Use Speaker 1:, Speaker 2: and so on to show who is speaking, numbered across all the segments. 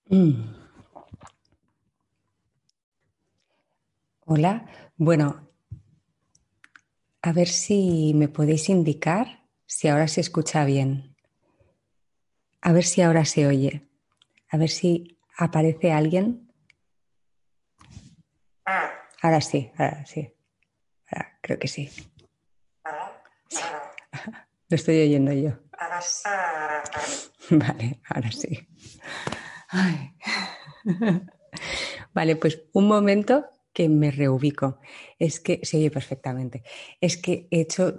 Speaker 1: Mm. Hola, bueno, a ver si me podéis indicar si ahora se escucha bien, a ver si ahora se oye, a ver si aparece alguien. Ahora sí, ahora creo que sí. Sí, lo estoy oyendo yo. Vale, ahora sí. Ay. Vale, pues un momento que me reubico. Es que se oye perfectamente. Es que he hecho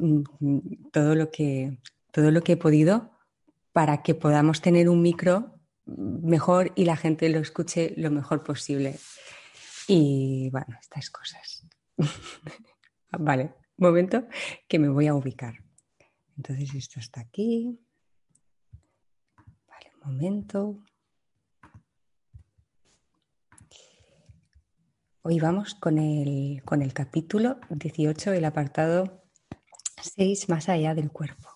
Speaker 1: todo lo que he podido para que podamos tener un micro mejor y la gente lo escuche lo mejor posible. Y bueno, estas cosas. Vale, momento que me voy a ubicar. Entonces esto está aquí. Vale, un momento. Hoy vamos con el capítulo 18, el apartado 6, más allá del cuerpo.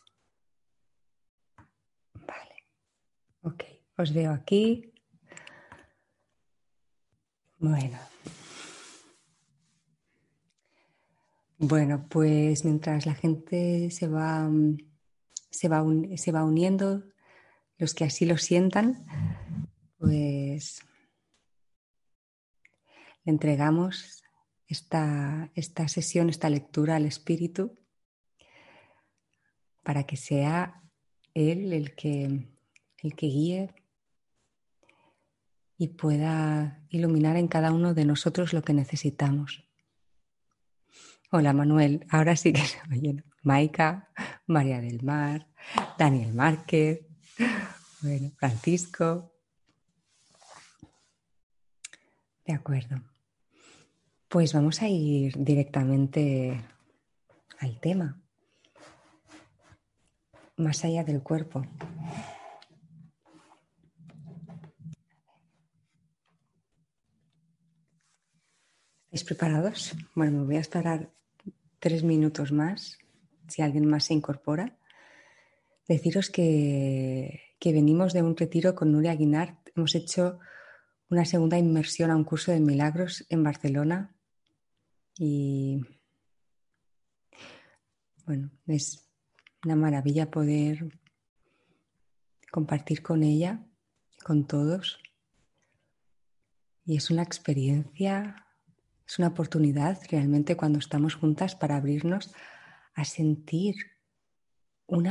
Speaker 1: Vale, ok, os veo aquí. Bueno, bueno, pues mientras la gente se va uniendo, los que así lo sientan, pues le entregamos esta sesión, esta lectura al espíritu para que sea él el que guíe y pueda iluminar en cada uno de nosotros lo que necesitamos. Hola Manuel, ahora sí que se oyen. Maika, María del Mar, Daniel Márquez, bueno, Francisco. De acuerdo. Pues vamos a ir directamente al tema, más allá del cuerpo. ¿Estáis preparados? Bueno, me voy a esperar 3 minutos más, si alguien más se incorpora. Deciros que venimos de un retiro con Nuria Guinart. Hemos hecho una segunda inmersión a un curso de milagros en Barcelona y bueno, es una maravilla poder compartir con ella, con todos. Y es una experiencia, es una oportunidad realmente cuando estamos juntas para abrirnos a sentir una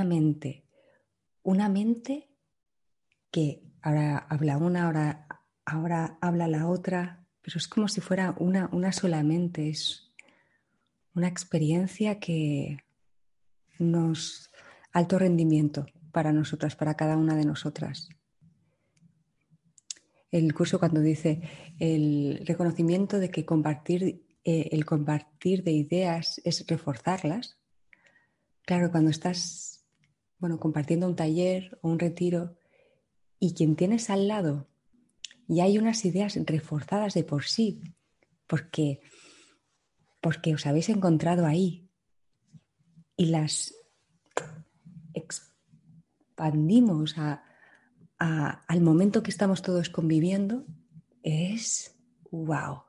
Speaker 1: mente que ahora habla una, ahora habla la otra, pero es como si fuera una sola mente, es una experiencia que nos alto rendimiento para nosotras, para cada una de nosotras. El curso cuando dice el reconocimiento de que el compartir de ideas es reforzarlas. Claro, cuando estás, bueno, compartiendo un taller o un retiro y quien tienes al lado y hay unas ideas reforzadas de por sí, porque, porque os habéis encontrado ahí y las expandimos al momento que estamos todos conviviendo, es wow.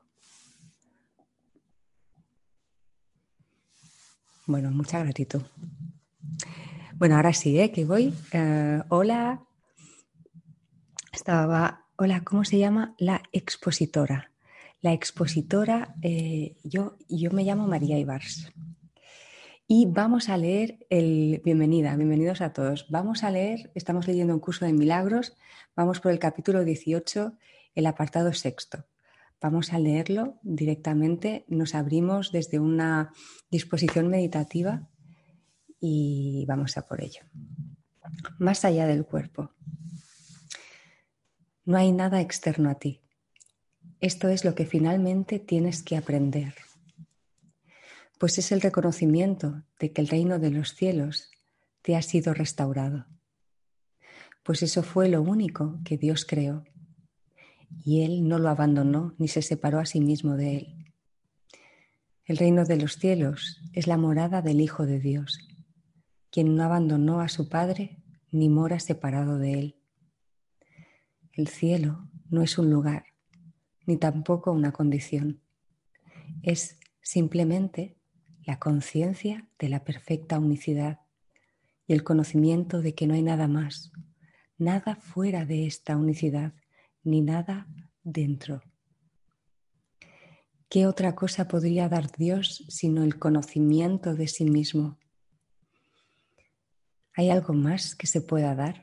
Speaker 1: Bueno, mucha gratitud. Bueno, ahora sí, que voy. Hola, hola, ¿cómo se llama? La expositora. La expositora, yo me llamo María Ibars. Y vamos a leer bienvenidos a todos. Vamos a leer, estamos leyendo un curso de milagros, vamos por el capítulo 18, el apartado sexto. Vamos a leerlo directamente, nos abrimos desde una disposición meditativa y vamos a por ello. Más allá del cuerpo. No hay nada externo a ti. Esto es lo que finalmente tienes que aprender. Pues es el reconocimiento de que el reino de los cielos te ha sido restaurado. Pues eso fue lo único que Dios creó. Y Él no lo abandonó ni se separó a sí mismo de Él. El reino de los cielos es la morada del Hijo de Dios, quien no abandonó a su Padre ni mora separado de Él. El cielo no es un lugar, ni tampoco una condición. Es simplemente la conciencia de la perfecta unicidad y el conocimiento de que no hay nada más, nada fuera de esta unicidad, ni nada dentro. ¿Qué otra cosa podría dar Dios sino el conocimiento de sí mismo? ¿Hay algo más que se pueda dar?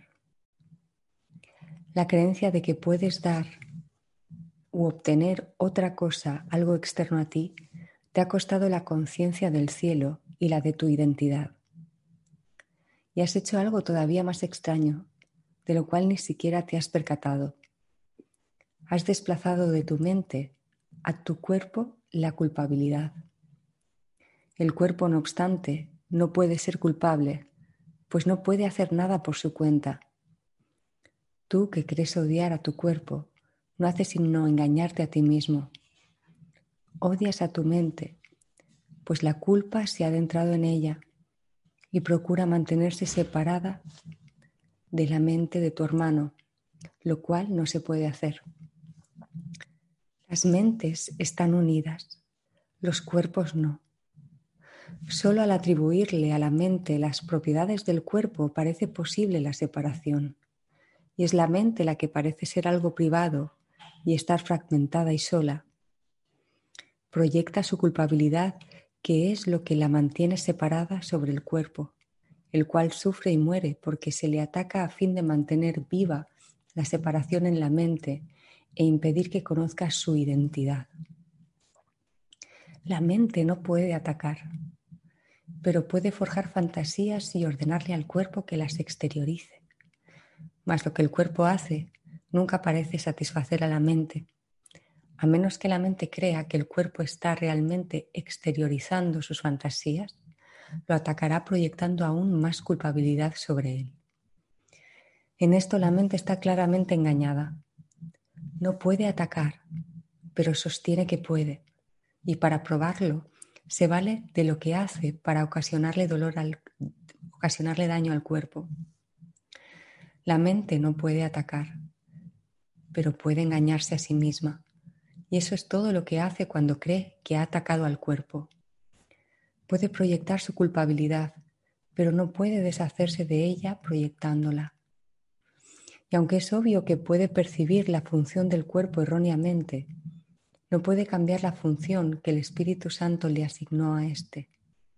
Speaker 1: La creencia de que puedes dar u obtener otra cosa, algo externo a ti, te ha costado la conciencia del cielo y la de tu identidad. Y has hecho algo todavía más extraño, de lo cual ni siquiera te has percatado. Has desplazado de tu mente a tu cuerpo la culpabilidad. El cuerpo, no obstante, no puede ser culpable, pues no puede hacer nada por su cuenta. Tú, que crees odiar a tu cuerpo, no haces sino engañarte a ti mismo. Odias a tu mente, pues la culpa se ha adentrado en ella y procura mantenerse separada de la mente de tu hermano, lo cual no se puede hacer. Las mentes están unidas, los cuerpos no. Solo al atribuirle a la mente las propiedades del cuerpo parece posible la separación, y es la mente la que parece ser algo privado y estar fragmentada y sola. Proyecta su culpabilidad, que es lo que la mantiene separada, sobre el cuerpo, el cual sufre y muere porque se le ataca a fin de mantener viva la separación en la mente e impedir que conozca su identidad. La mente no puede atacar, pero puede forjar fantasías y ordenarle al cuerpo que las exteriorice. Mas lo que el cuerpo hace nunca parece satisfacer a la mente, a menos que la mente crea que el cuerpo está realmente exteriorizando sus fantasías, lo atacará proyectando aún más culpabilidad sobre él. En esto la mente está claramente engañada. No puede atacar, pero sostiene que puede, y para probarlo se vale de lo que hace para ocasionarle daño al cuerpo. La mente no puede atacar, pero puede engañarse a sí misma, y eso es todo lo que hace cuando cree que ha atacado al cuerpo. Puede proyectar su culpabilidad, pero no puede deshacerse de ella proyectándola. Y aunque es obvio que puede percibir la función del cuerpo erróneamente, no puede cambiar la función que el Espíritu Santo le asignó a éste.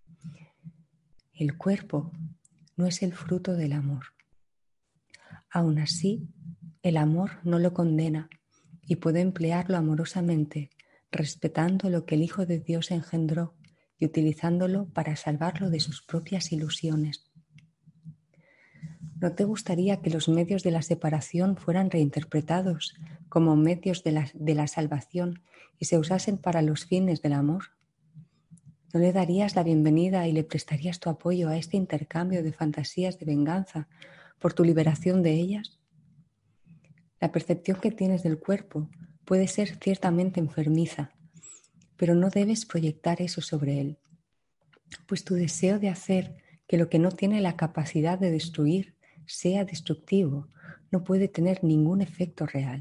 Speaker 1: El cuerpo no es el fruto del amor. Aún así, el amor no lo condena y puede emplearlo amorosamente, respetando lo que el Hijo de Dios engendró y utilizándolo para salvarlo de sus propias ilusiones. ¿No te gustaría que los medios de la separación fueran reinterpretados como medios de la salvación y se usasen para los fines del amor? ¿No le darías la bienvenida y le prestarías tu apoyo a este intercambio de fantasías de venganza por tu liberación de ellas? La percepción que tienes del cuerpo puede ser ciertamente enfermiza, pero no debes proyectar eso sobre él, pues tu deseo de hacer que lo que no tiene la capacidad de destruir sea destructivo no puede tener ningún efecto real.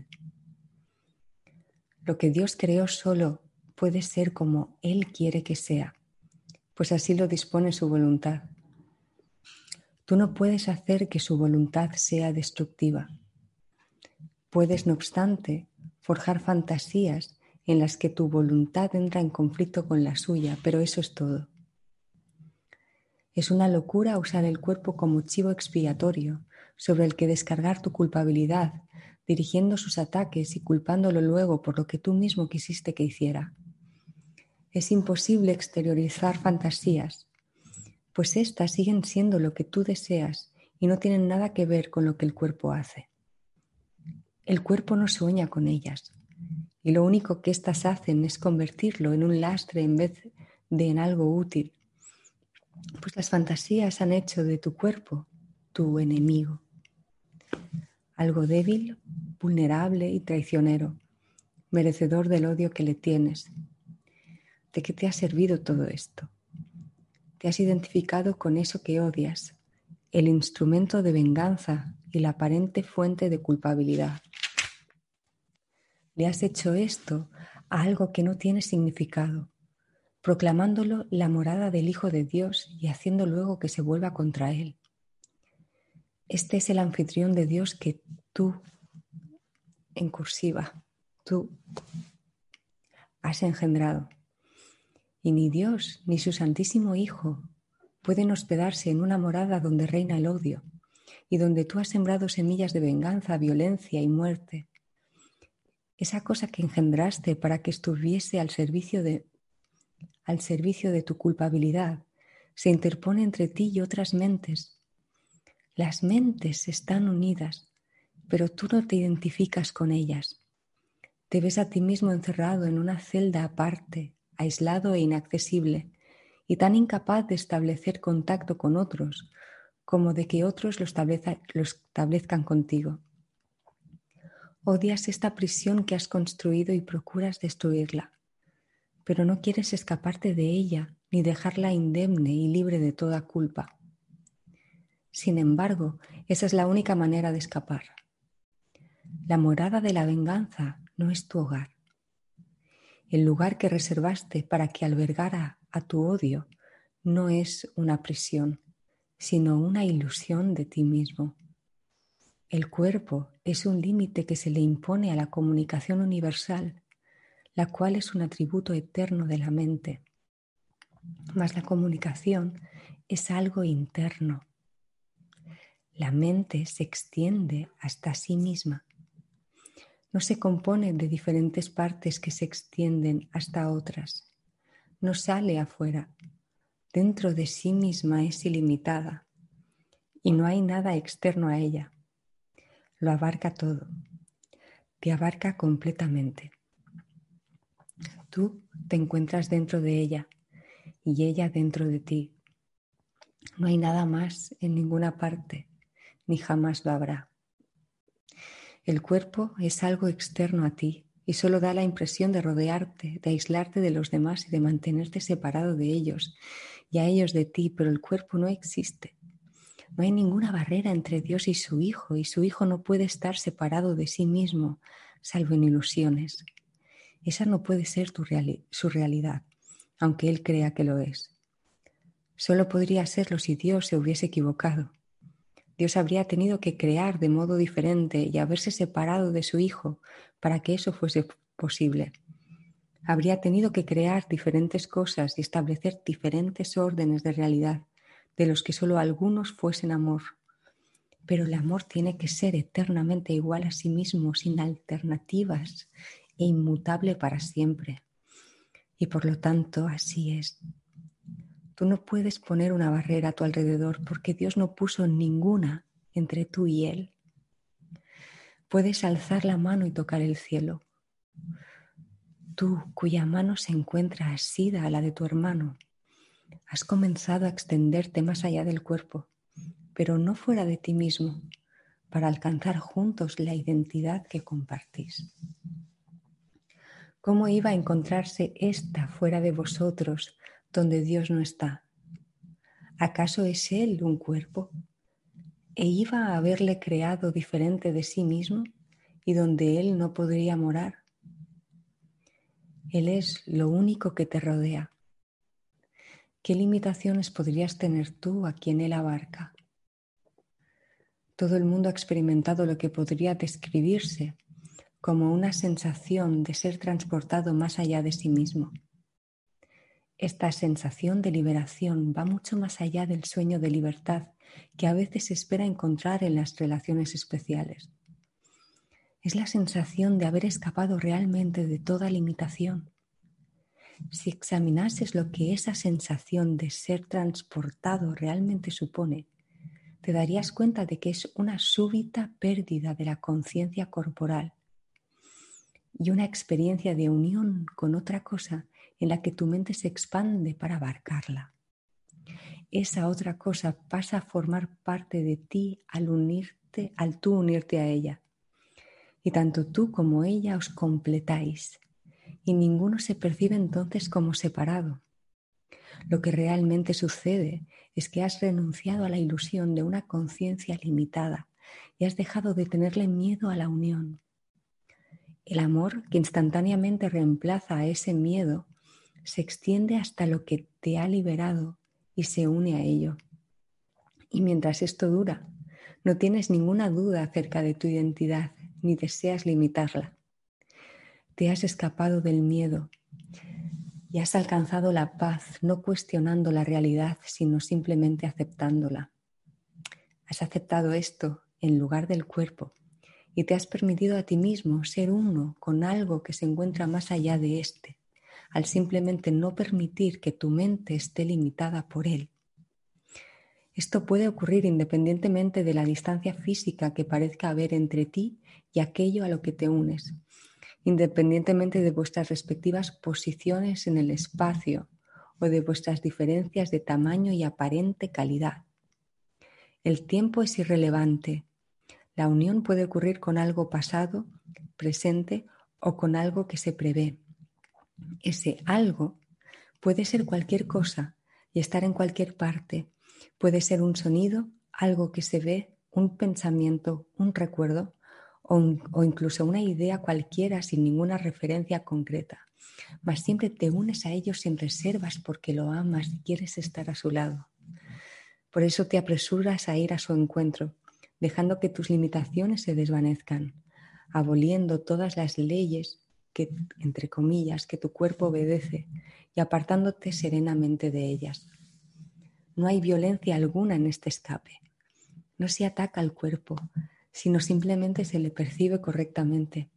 Speaker 1: Lo que Dios creó solo puede ser como Él quiere que sea, pues así lo dispone su voluntad. Tú no puedes hacer que su voluntad sea destructiva. Puedes, no obstante, forjar fantasías en las que tu voluntad entra en conflicto con la suya, pero eso es todo. Es una locura usar el cuerpo como chivo expiatorio sobre el que descargar tu culpabilidad, dirigiendo sus ataques y culpándolo luego por lo que tú mismo quisiste que hiciera. Es imposible exteriorizar fantasías, pues éstas siguen siendo lo que tú deseas y no tienen nada que ver con lo que el cuerpo hace. El cuerpo no sueña con ellas, y lo único que éstas hacen es convertirlo en un lastre en vez de en algo útil, pues las fantasías han hecho de tu cuerpo tu enemigo, algo débil, vulnerable y traicionero, merecedor del odio que le tienes. ¿De qué te ha servido todo esto? Te has identificado con eso que odias, el instrumento de venganza y la aparente fuente de culpabilidad. Le has hecho esto a algo que no tiene significado, proclamándolo la morada del Hijo de Dios y haciendo luego que se vuelva contra él. Este es el anfitrión de Dios que tú, en cursiva, tú has engendrado. Y ni Dios ni su Santísimo Hijo pueden hospedarse en una morada donde reina el odio y donde tú has sembrado semillas de venganza, violencia y muerte. Esa cosa que engendraste para que estuviese al servicio de tu culpabilidad se interpone entre ti y otras mentes. Las mentes están unidas, pero tú no te identificas con ellas. Te ves a ti mismo encerrado en una celda aparte, aislado e inaccesible, y tan incapaz de establecer contacto con otros como de que otros lo establezcan contigo. Odias esta prisión que has construido y procuras destruirla, pero no quieres escaparte de ella ni dejarla indemne y libre de toda culpa. Sin embargo, esa es la única manera de escapar. La morada de la venganza no es tu hogar. El lugar que reservaste para que albergara a tu odio no es una prisión, sino una ilusión de ti mismo. El cuerpo es un límite que se le impone a la comunicación universal, la cual es un atributo eterno de la mente. Mas la comunicación es algo interno. La mente se extiende hasta sí misma. No se compone de diferentes partes que se extienden hasta otras. No sale afuera. Dentro de sí misma es ilimitada y no hay nada externo a ella. Lo abarca todo. Te abarca completamente. Tú te encuentras dentro de ella y ella dentro de ti. No hay nada más en ninguna parte, ni jamás lo habrá. El cuerpo es algo externo a ti y solo da la impresión de rodearte, de aislarte de los demás y de mantenerte separado de ellos y a ellos de ti, pero el cuerpo no existe. No hay ninguna barrera entre Dios y su Hijo no puede estar separado de sí mismo, salvo en ilusiones. Esa no puede ser su realidad, aunque Él crea que lo es. Solo podría serlo si Dios se hubiese equivocado. Dios habría tenido que crear de modo diferente y haberse separado de su Hijo para que eso fuese posible. Habría tenido que crear diferentes cosas y establecer diferentes órdenes de realidad, de los que solo algunos fuesen amor. Pero el amor tiene que ser eternamente igual a sí mismo, sin alternativas e inmutable para siempre. Y por lo tanto, así es. Tú no puedes poner una barrera a tu alrededor porque Dios no puso ninguna entre tú y Él. Puedes alzar la mano y tocar el cielo. Tú, cuya mano se encuentra asida a la de tu hermano, has comenzado a extenderte más allá del cuerpo, pero no fuera de ti mismo, para alcanzar juntos la identidad que compartís. ¿Cómo iba a encontrarse esta fuera de vosotros, donde Dios no está? ¿Acaso es Él un cuerpo? ¿E iba a haberle creado diferente de sí mismo y donde Él no podría morar? Él es lo único que te rodea. ¿Qué limitaciones podrías tener tú a quien Él abarca? Todo el mundo ha experimentado lo que podría describirse como una sensación de ser transportado más allá de sí mismo. Esta sensación de liberación va mucho más allá del sueño de libertad que a veces se espera encontrar en las relaciones especiales. Es la sensación de haber escapado realmente de toda limitación. Si examinases lo que esa sensación de ser transportado realmente supone, te darías cuenta de que es una súbita pérdida de la conciencia corporal y una experiencia de unión con otra cosa en la que tu mente se expande para abarcarla. Esa otra cosa pasa a formar parte de ti al tú unirte a ella. Y tanto tú como ella os completáis, y ninguno se percibe entonces como separado. Lo que realmente sucede es que has renunciado a la ilusión de una conciencia limitada y has dejado de tenerle miedo a la unión. El amor que instantáneamente reemplaza a ese miedo se extiende hasta lo que te ha liberado y se une a ello. Y mientras esto dura, no tienes ninguna duda acerca de tu identidad ni deseas limitarla. Te has escapado del miedo y has alcanzado la paz, no cuestionando la realidad, sino simplemente aceptándola. Has aceptado esto en lugar del cuerpo y te has permitido a ti mismo ser uno con algo que se encuentra más allá de este, al simplemente no permitir que tu mente esté limitada por él. Esto puede ocurrir independientemente de la distancia física que parezca haber entre ti y aquello a lo que te unes, independientemente de vuestras respectivas posiciones en el espacio o de vuestras diferencias de tamaño y aparente calidad. El tiempo es irrelevante. La unión puede ocurrir con algo pasado, presente o con algo que se prevé. Ese algo puede ser cualquier cosa y estar en cualquier parte. Puede ser un sonido, algo que se ve, un pensamiento, un recuerdo o incluso una idea cualquiera sin ninguna referencia concreta. Mas siempre te unes a ellos sin reservas porque lo amas y quieres estar a su lado. Por eso te apresuras a ir a su encuentro, dejando que tus limitaciones se desvanezcan, aboliendo todas las leyes que, entre comillas, que tu cuerpo obedece y apartándote serenamente de ellas. No hay violencia alguna en este escape. No se ataca al cuerpo, sino simplemente se le percibe correctamente.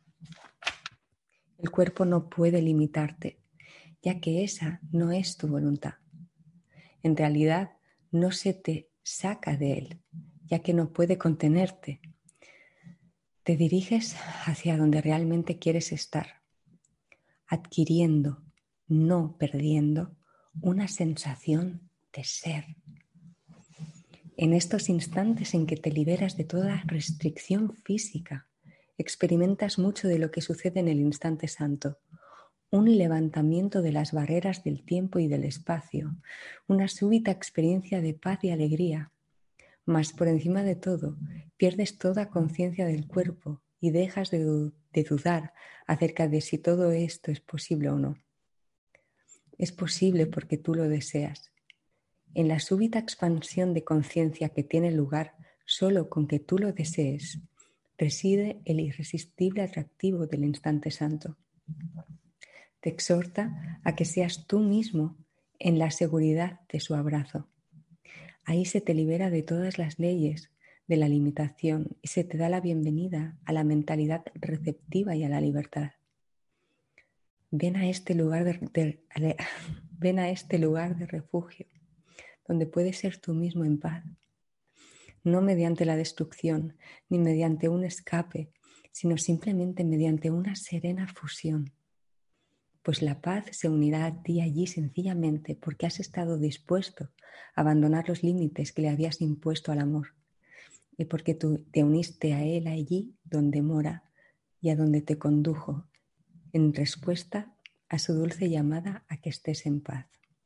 Speaker 1: El cuerpo no puede limitarte, ya que esa no es tu voluntad. En realidad, no se te saca de él, ya que no puede contenerte. Te diriges hacia donde realmente quieres estar, adquiriendo, no perdiendo, una sensación de ser. En estos instantes en que te liberas de toda restricción física, experimentas mucho de lo que sucede en el instante santo. Un levantamiento de las barreras del tiempo y del espacio, una súbita experiencia de paz y alegría. Mas por encima de todo, pierdes toda conciencia del cuerpo y dejas de dudar acerca de si todo esto es posible o no. Es posible porque tú lo deseas. En la súbita expansión de conciencia que tiene lugar solo con que tú lo desees, reside el irresistible atractivo del instante santo. Te exhorta a que seas tú mismo en la seguridad de su abrazo. Ahí se te libera de todas las leyes de la limitación y se te da la bienvenida a la mentalidad receptiva y a la libertad. Ven a este lugar de refugio, donde puedes ser tú mismo en paz, no mediante la destrucción ni mediante un escape, sino simplemente mediante una serena fusión. Pues la paz se unirá a ti allí sencillamente porque has estado dispuesto a abandonar los límites que le habías impuesto al amor y porque tú te uniste a él allí donde mora y a donde te condujo en respuesta a su dulce llamada a que estés en paz.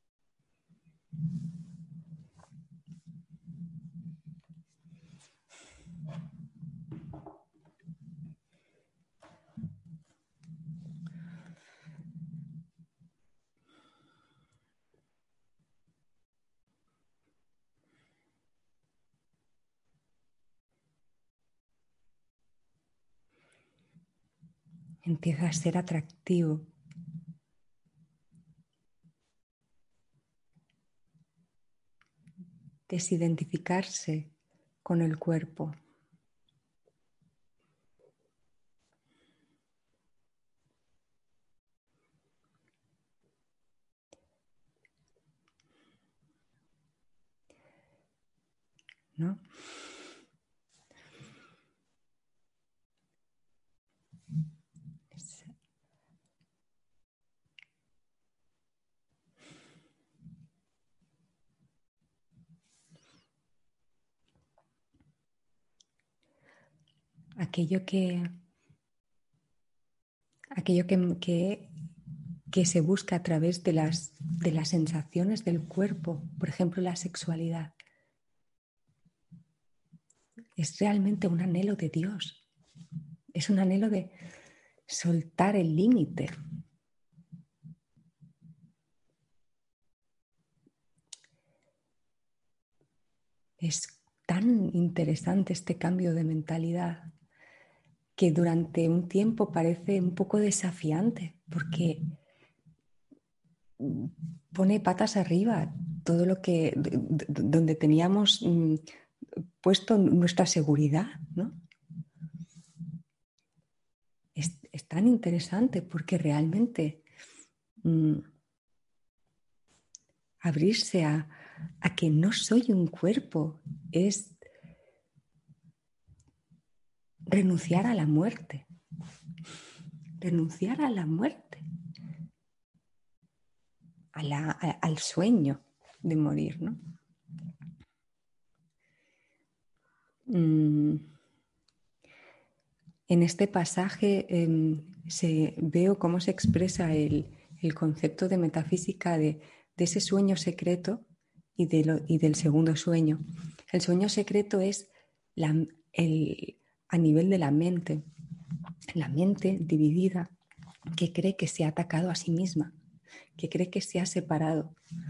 Speaker 1: Empieza a ser atractivo. Desidentificarse con el cuerpo. ¿No? Aquello que se busca a través de las sensaciones del cuerpo, por ejemplo, la sexualidad, es realmente un anhelo de Dios. Es un anhelo de soltar el límite. Es tan interesante este cambio de mentalidad que durante un tiempo parece un poco desafiante porque pone patas arriba todo lo que donde teníamos puesto nuestra seguridad, ¿no? Es tan interesante porque realmente abrirse a que no soy un cuerpo es renunciar a la muerte. Renunciar a la muerte. Al sueño de morir, ¿no? En este pasaje veo cómo se expresa el concepto de metafísica de ese sueño secreto y del segundo sueño. El sueño secreto es a nivel de la mente dividida que cree que se ha atacado a sí misma, que cree que se ha separado.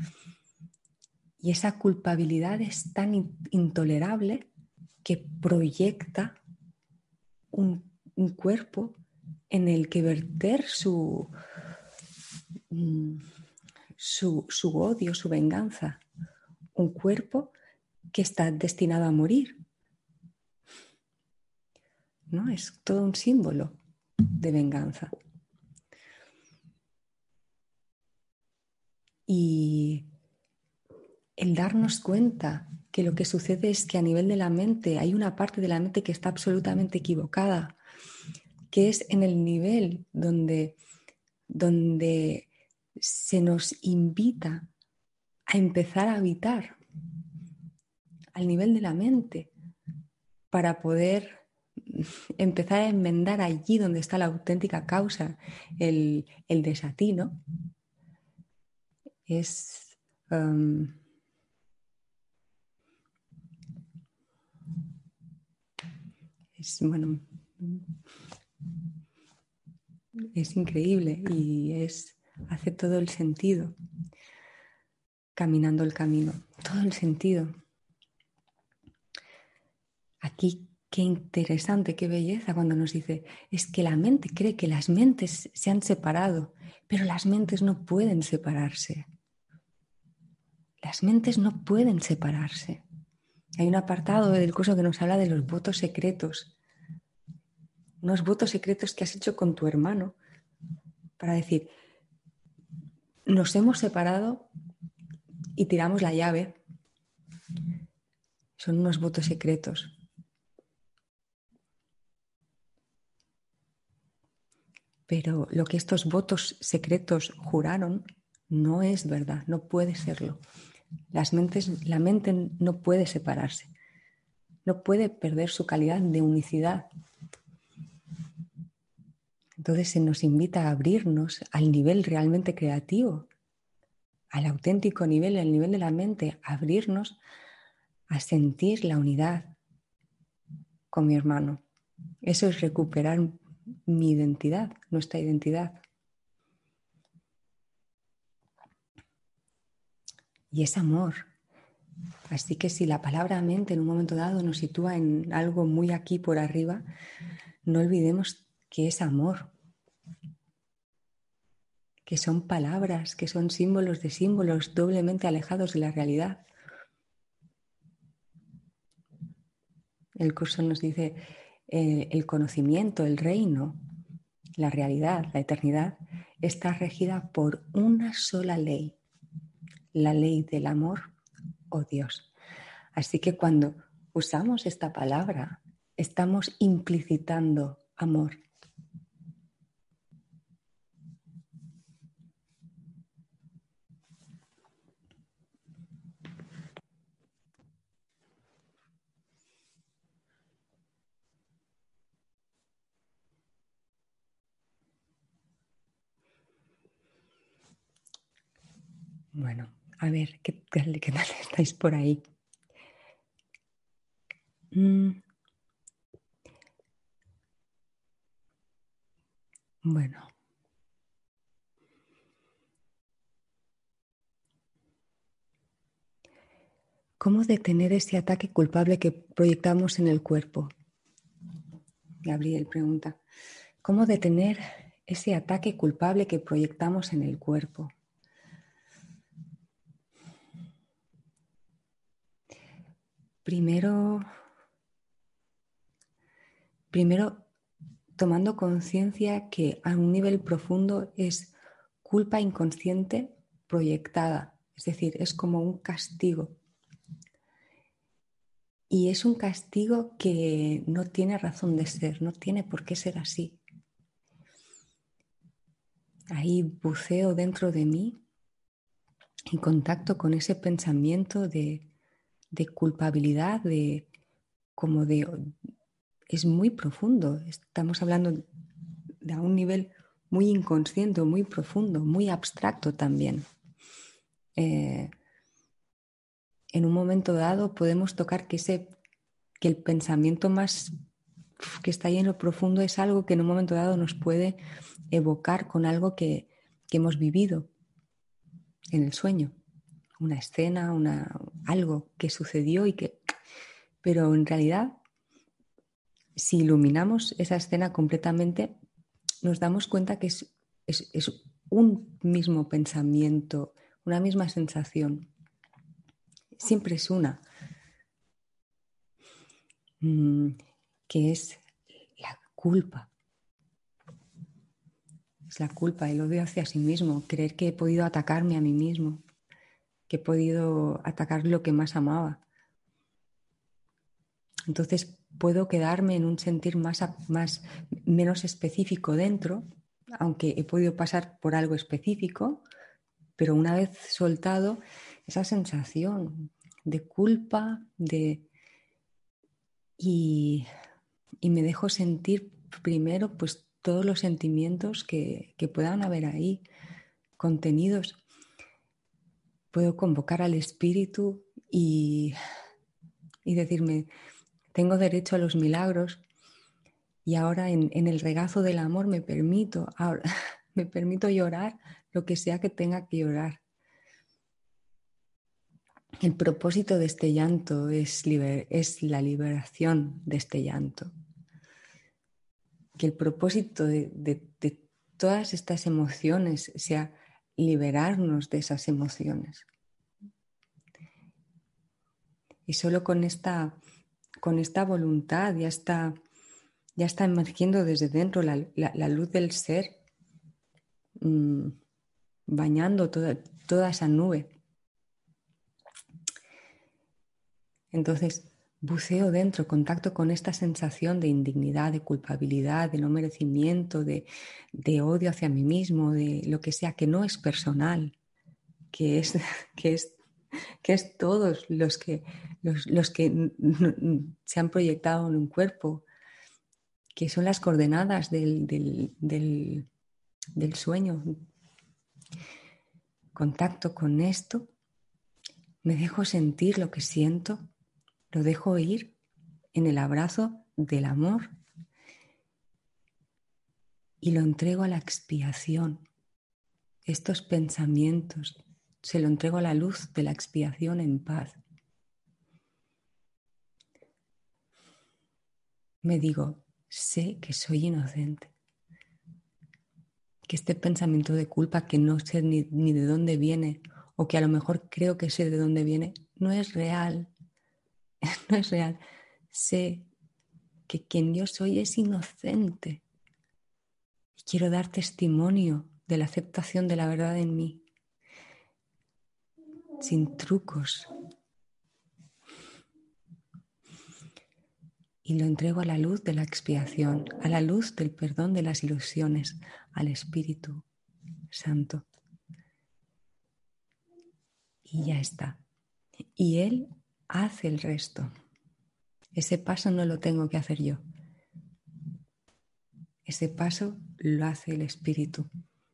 Speaker 1: Y esa culpabilidad es tan intolerable que proyecta un cuerpo en el que verter su odio, su venganza. Un cuerpo que está destinado a morir. ¿No? Es todo un símbolo de venganza. Y el darnos cuenta que lo que sucede es que a nivel de la mente hay una parte de la mente que está absolutamente equivocada, que es en el nivel donde se nos invita a empezar a habitar al nivel de la mente para poder empezar a enmendar allí donde está la auténtica causa, el desatino. Es bueno, es increíble y hace todo el sentido caminando el camino, todo el sentido. Aquí qué interesante, qué belleza cuando nos dice, es que la mente cree que las mentes se han separado, pero las mentes no pueden separarse. Las mentes no pueden separarse. Hay un apartado del curso que nos habla de los votos secretos, unos votos secretos que has hecho con tu hermano para decir, nos hemos separado y tiramos la llave. Son unos votos secretos. Pero lo que estos votos secretos juraron no es verdad, no puede serlo. La mente no puede separarse, no puede perder su calidad de unicidad. Entonces se nos invita a abrirnos al nivel realmente creativo, al auténtico nivel, al nivel de la mente, a abrirnos a sentir la unidad con mi hermano. Eso es recuperar mi identidad, nuestra identidad. Y es amor. Así que si la palabra mente en un momento dado nos sitúa en algo muy aquí por arriba, no olvidemos que es amor, que son palabras, que son símbolos de símbolos doblemente alejados de la realidad. El curso nos dice el conocimiento, el reino, la realidad, la eternidad, está regida por una sola ley, la ley del amor o Dios. Así que cuando usamos esta palabra, estamos implicitando amor. Bueno, a ver, ¿qué tal estáis por ahí? Bueno. ¿Cómo detener ese ataque culpable que proyectamos en el cuerpo? Gabriel pregunta. ¿Cómo detener ese ataque culpable que proyectamos en el cuerpo? Primero tomando conciencia que a un nivel profundo es culpa inconsciente proyectada, es decir, es como un castigo. Y es un castigo que no tiene razón de ser, no tiene por qué ser así. Ahí buceo dentro de mí en contacto con ese pensamiento de culpabilidad, es muy profundo. Estamos hablando de a un nivel muy inconsciente, muy profundo, muy abstracto también. En un momento dado podemos tocar que el pensamiento más que está ahí en lo profundo es algo que en un momento dado nos puede evocar con algo que hemos vivido en el sueño, una escena, algo que sucedió pero en realidad, si iluminamos esa escena completamente, nos damos cuenta que es un mismo pensamiento, una misma sensación. Siempre es una, que es la culpa. Es la culpa, el odio hacia sí mismo, creer que he podido atacarme a mí mismo, que he podido atacar lo que más amaba. Entonces puedo quedarme en un sentir menos específico dentro, aunque he podido pasar por algo específico, pero una vez soltado esa sensación de culpa, y me dejo sentir primero pues todos los sentimientos que puedan haber ahí contenidos. Puedo convocar al espíritu y decirme, tengo derecho a los milagros y ahora en el regazo del amor me permito llorar lo que sea que tenga que llorar. El propósito de este llanto es la liberación de este llanto. Que el propósito de todas estas emociones sea liberarnos de esas emociones. Y solo con esta voluntad ya está emergiendo desde dentro la luz del ser, bañando toda esa nube. Entonces, buceo dentro, contacto con esta sensación de indignidad, de culpabilidad, de no merecimiento, de odio hacia mí mismo, de lo que sea, que no es personal, que es, que es todos los que se han proyectado en un cuerpo, que son las coordenadas del sueño. Contacto con esto, me dejo sentir lo que siento, lo dejo ir en el abrazo del amor y lo entrego a la expiación. Estos pensamientos se lo entrego a la luz de la expiación en paz. Me digo, sé que soy inocente, que este pensamiento de culpa que no sé ni de dónde viene, o que a lo mejor creo que sé de dónde viene, no es real. No es real. Sé que quien yo soy es inocente. Y quiero dar testimonio de la aceptación de la verdad en mí, sin trucos. Y lo entrego a la luz de la expiación, a la luz del perdón de las ilusiones, al Espíritu Santo. Y ya está. Y Él hace el resto. Ese paso no lo tengo que hacer yo. Ese paso lo hace el Espíritu.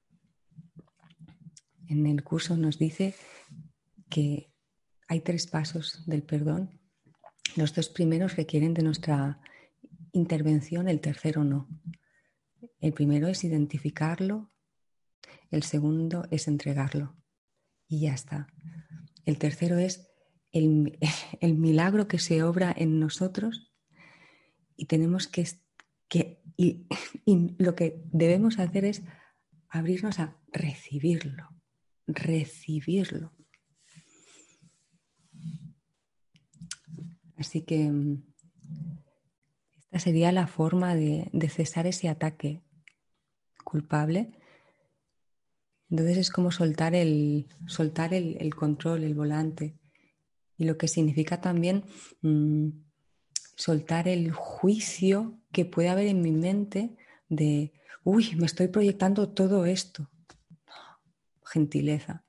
Speaker 1: En el curso nos dice que hay 3 pasos del perdón. Los 2 primeros requieren de nuestra intervención, el tercero no. El primero es identificarlo, el segundo es entregarlo y ya está. El tercero es el milagro que se obra en nosotros y tenemos y lo que debemos hacer es abrirnos a recibirlo. Así que esta sería la forma de cesar ese ataque culpable. Entonces es como soltar el control, el volante. Y lo que significa también soltar el juicio que puede haber en mi mente de, uy, me estoy proyectando todo esto. Gentileza.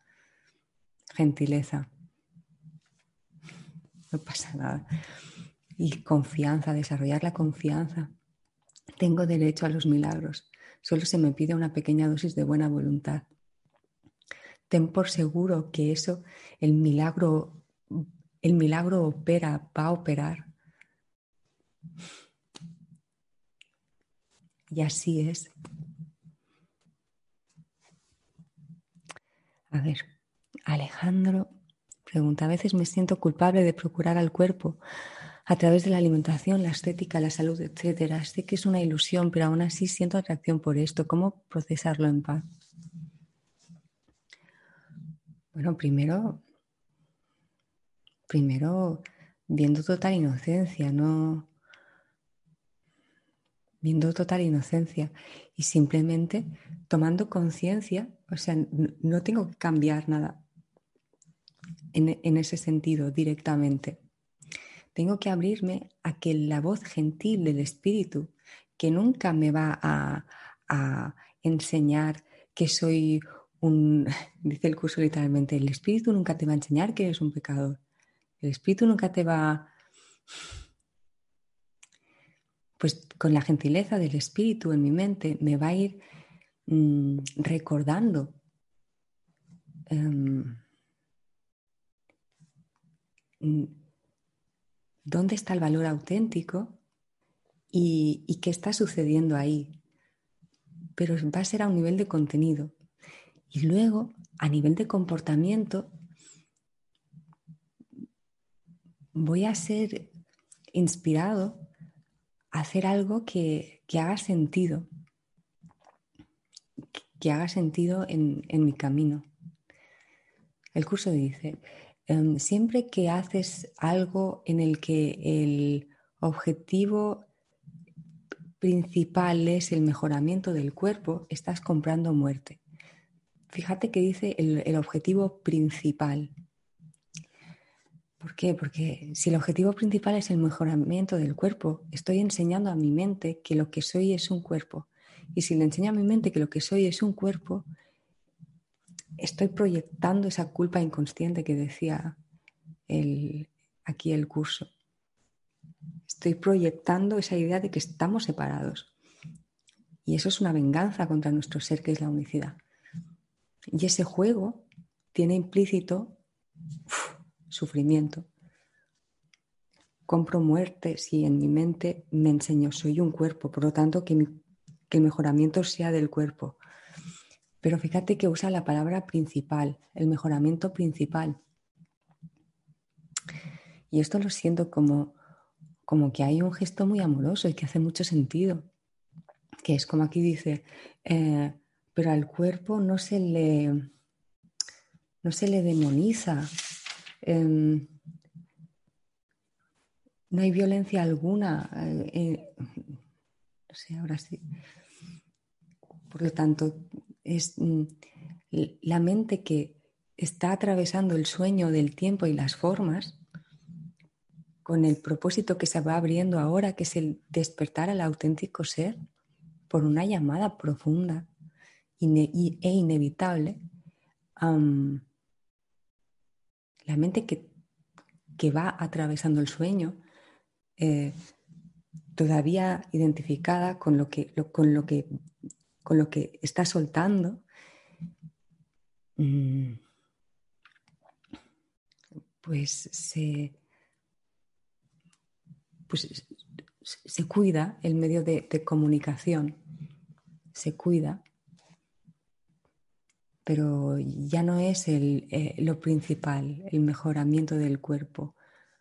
Speaker 1: No pasa nada. Y confianza, desarrollar la confianza. Tengo derecho a los milagros. Solo se me pide una pequeña dosis de buena voluntad. Ten por seguro que eso, el milagro va a operar. Y así es. A ver, Alejandro pregunta, a veces me siento culpable de procurar al cuerpo a través de la alimentación, la estética, la salud, etcétera. Sé que es una ilusión, pero aún así siento atracción por esto. ¿Cómo procesarlo en paz? Bueno, primero viendo total inocencia, ¿no? Viendo total inocencia y simplemente tomando conciencia, o sea, no tengo que cambiar nada en ese sentido directamente. Tengo que abrirme a que la voz gentil del espíritu, que nunca me va a enseñar que soy dice el curso literalmente, el espíritu nunca te va a enseñar que eres un pecador. El espíritu nunca te va, pues con la gentileza del espíritu en mi mente, me va a ir recordando dónde está el valor auténtico y qué está sucediendo ahí. Pero va a ser a un nivel de contenido. Y luego, a nivel de comportamiento, voy a ser inspirado a hacer algo que haga sentido, que haga sentido en mi camino. El curso dice, siempre que haces algo en el que el objetivo principal es el mejoramiento del cuerpo, estás comprando muerte. Fíjate que dice el objetivo principal. ¿Por qué? Porque si el objetivo principal es el mejoramiento del cuerpo, estoy enseñando a mi mente que lo que soy es un cuerpo. Y si le enseño a mi mente que lo que soy es un cuerpo, estoy proyectando esa culpa inconsciente que decía aquí el curso. Estoy proyectando esa idea de que estamos separados. Y eso es una venganza contra nuestro ser, que es la unicidad. Y ese juego tiene implícito sufrimiento. Compro muerte si en mi mente me enseño soy un cuerpo, por lo tanto que el mejoramiento sea del cuerpo. Pero fíjate que usa la palabra principal, el mejoramiento principal. Y esto lo siento como que hay un gesto muy amoroso y que hace mucho sentido, que es como aquí dice, pero al cuerpo no se le demoniza. No hay violencia alguna. No sé, ahora sí. Por lo tanto, es la mente que está atravesando el sueño del tiempo y las formas con el propósito que se va abriendo ahora, que es el despertar al auténtico ser por una llamada profunda e inevitable. La mente que va atravesando el sueño, todavía identificada con lo que está soltando, pues se cuida el medio de comunicación. se cuida, pero ya no es lo principal, el mejoramiento del cuerpo.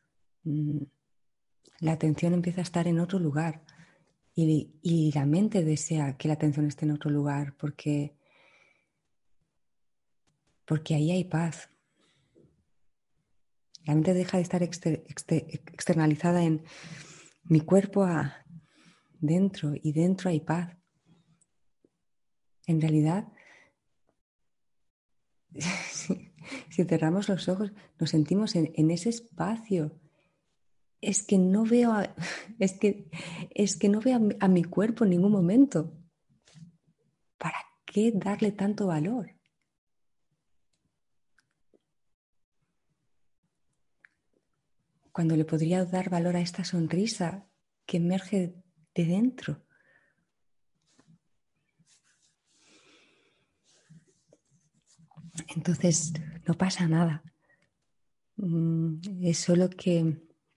Speaker 1: La atención empieza a estar en otro lugar y la mente desea que la atención esté en otro lugar porque ahí hay paz. La mente deja de estar externalizada en mi cuerpo a dentro y dentro hay paz. En realidad, si cerramos los ojos, nos sentimos en ese espacio. Es que no veo a mi cuerpo en ningún momento. ¿Para qué darle tanto valor? Cuando le podría dar valor a esta sonrisa que emerge de dentro. Entonces, no pasa nada. Es solo que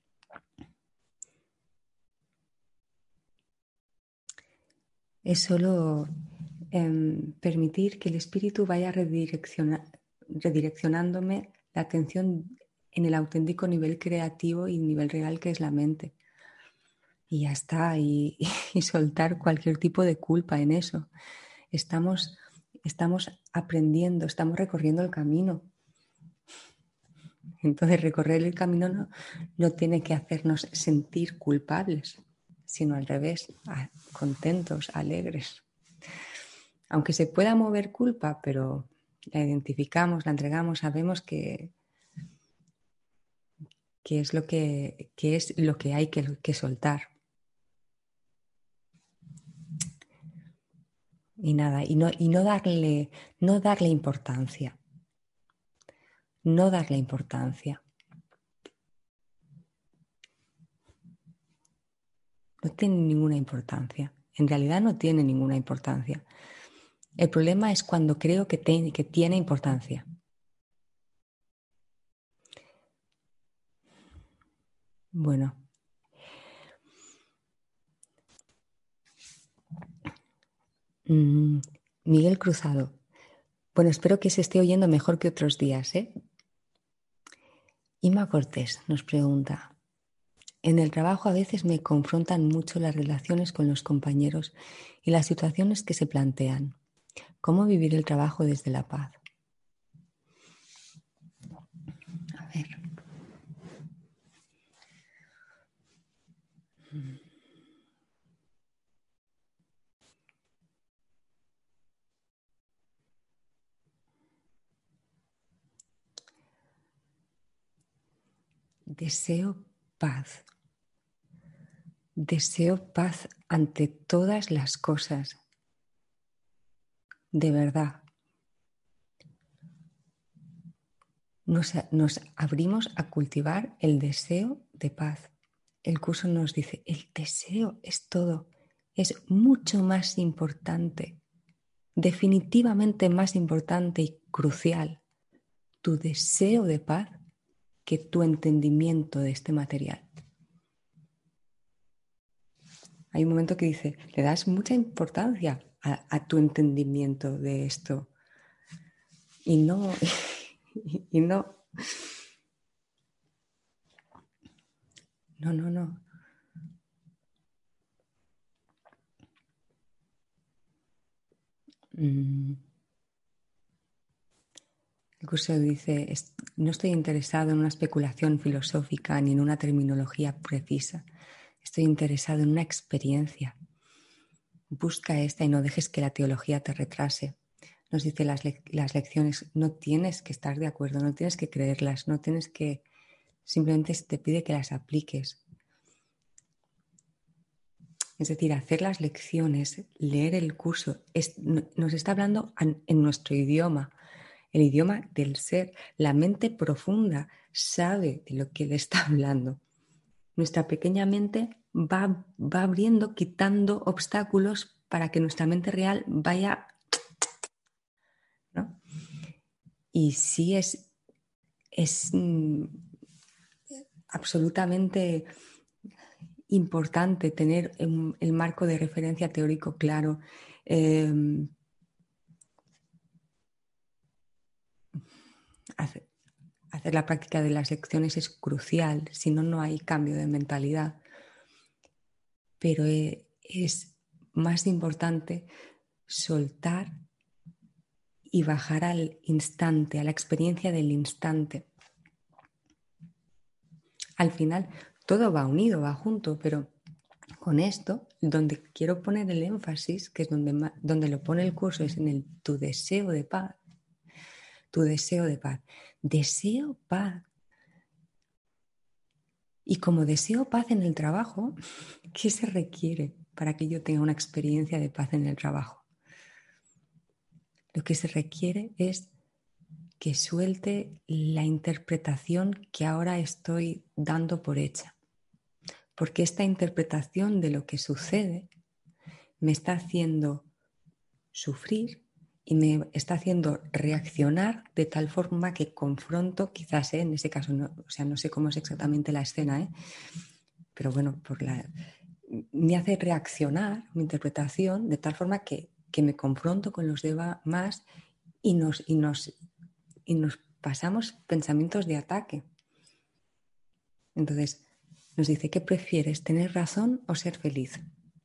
Speaker 1: permitir que el espíritu vaya redireccionándome la atención en el auténtico nivel creativo y nivel real que es la mente. Y ya está, y soltar cualquier tipo de culpa en eso. Estamos aprendiendo, estamos recorriendo el camino. Entonces, recorrer el camino no tiene que hacernos sentir culpables, sino al revés, contentos, alegres. Aunque se pueda mover culpa, pero la identificamos, la entregamos, sabemos que es lo que hay que soltar. Y nada, y no darle importancia. No darle importancia. No tiene ninguna importancia. En realidad no tiene ninguna importancia. El problema es cuando creo que tiene importancia. Bueno. Miguel Cruzado. Bueno, espero que se esté oyendo mejor que otros días, ¿eh? Ima Cortés nos pregunta: en el trabajo a veces me confrontan mucho las relaciones con los compañeros y las situaciones que se plantean. ¿Cómo vivir el trabajo desde la paz? A ver. Deseo paz. Deseo paz ante todas las cosas. De verdad. Nos abrimos a cultivar el deseo de paz. El curso nos dice, el deseo es todo. Es mucho más importante, definitivamente más importante y crucial tu deseo de paz que tu entendimiento de este material. Hay un momento que dice, le das mucha importancia a tu entendimiento de esto y no, y no. No. El curso dice, no estoy interesado en una especulación filosófica ni en una terminología precisa. Estoy interesado en una experiencia. Busca esta y no dejes que la teología te retrase. Nos dice las lecciones, no tienes que estar de acuerdo, no tienes que creerlas, no tienes que... Simplemente te pide que las apliques. Es decir, hacer las lecciones, leer el curso, nos está hablando en nuestro idioma, el idioma del ser. La mente profunda sabe de lo que le está hablando. Nuestra pequeña mente va abriendo, quitando obstáculos para que nuestra mente real vaya, ¿no? Y sí es absolutamente importante tener el marco de referencia teórico claro. Hacer la práctica de las lecciones es crucial, si no, no hay cambio de mentalidad. Pero es más importante soltar y bajar al instante, a la experiencia del instante. Al final todo va unido, va junto, pero con esto, donde quiero poner el énfasis, que es donde lo pone el curso, es en tu deseo de paz. Tu deseo de paz. Deseo paz. Y como deseo paz en el trabajo, ¿qué se requiere para que yo tenga una experiencia de paz en el trabajo? Lo que se requiere es que suelte la interpretación que ahora estoy dando por hecha. Porque esta interpretación de lo que sucede me está haciendo sufrir y me está haciendo reaccionar de tal forma que confronto, quizás en ese caso, no sé cómo es exactamente la escena, pero bueno, me hace reaccionar mi interpretación de tal forma que me confronto con los demás y nos pasamos pensamientos de ataque. Entonces, nos dice, ¿qué prefieres, tener razón o ser feliz?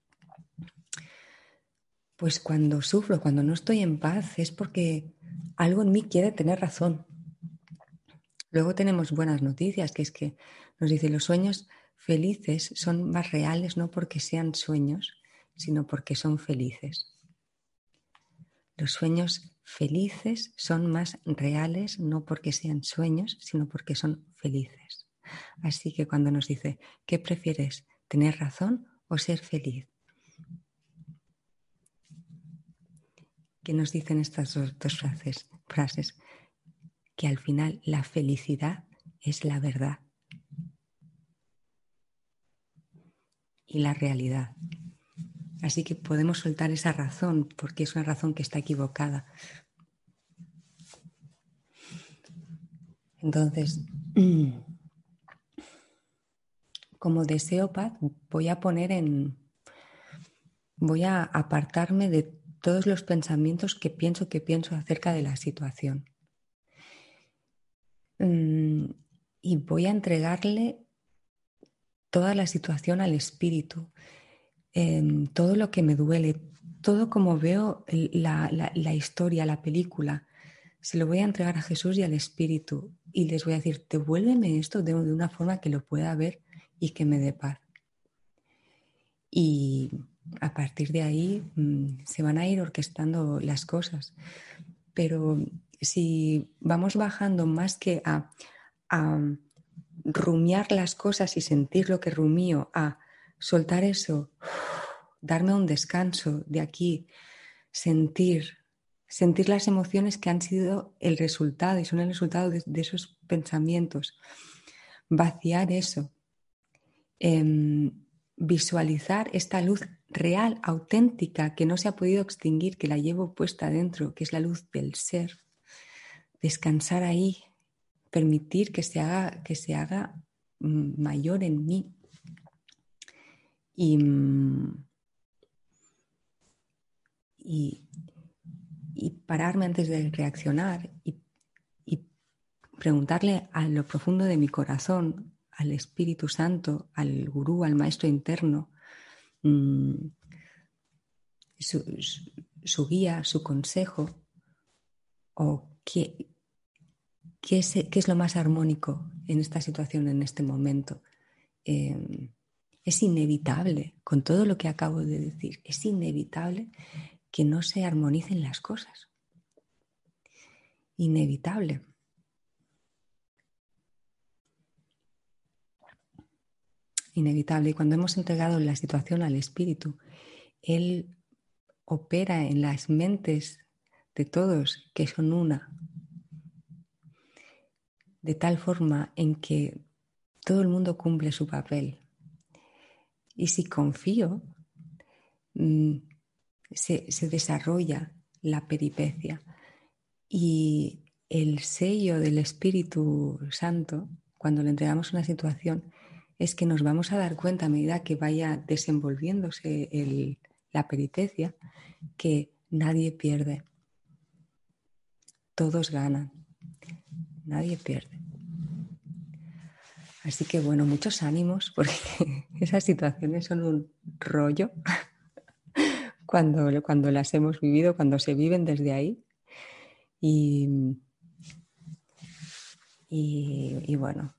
Speaker 1: Pues cuando sufro, cuando no estoy en paz, es porque algo en mí quiere tener razón. Luego tenemos buenas noticias, que es que nos dice, los sueños felices son más reales no porque sean sueños, sino porque son felices. Los sueños felices son más reales no porque sean sueños, sino porque son felices. Así que cuando nos dice, ¿qué prefieres, tener razón o ser feliz? ¿Qué nos dicen estas dos frases? Que al final la felicidad es la verdad y la realidad. Así que podemos soltar esa razón porque es una razón que está equivocada. Entonces, como deseo paz, voy a apartarme de todos los pensamientos que pienso acerca de la situación. Y voy a entregarle toda la situación al espíritu, todo lo que me duele, todo como veo la historia, la película, se lo voy a entregar a Jesús y al espíritu y les voy a decir, devuélveme esto de una forma que lo pueda ver y que me dé paz. Y a partir de ahí se van a ir orquestando las cosas. Pero si vamos bajando más que a rumiar las cosas y sentir lo que rumío, a soltar eso, darme un descanso de aquí, sentir las emociones que han sido el resultado y son el resultado de esos pensamientos, vaciar eso, visualizar esta luz real, auténtica, que no se ha podido extinguir, que la llevo puesta dentro, que es la luz del ser, descansar ahí, permitir que se haga mayor en mí y pararme antes de reaccionar y preguntarle a lo profundo de mi corazón, al Espíritu Santo, al Gurú, al Maestro interno, su guía, su consejo, o qué es lo más armónico en esta situación, en este momento. Es inevitable, con todo lo que acabo de decir, es inevitable que no se armonicen las cosas. Inevitable. Inevitable. Y cuando hemos entregado la situación al espíritu, él opera en las mentes de todos que son una, de tal forma en que todo el mundo cumple su papel. Y si confío, se desarrolla la peripecia. Y el sello del Espíritu Santo, cuando le entregamos una situación, es que nos vamos a dar cuenta a medida que vaya desenvolviéndose la peripecia que nadie pierde, todos ganan, nadie pierde. Así que bueno, muchos ánimos porque esas situaciones son un rollo cuando las hemos vivido, cuando se viven desde ahí. Y bueno,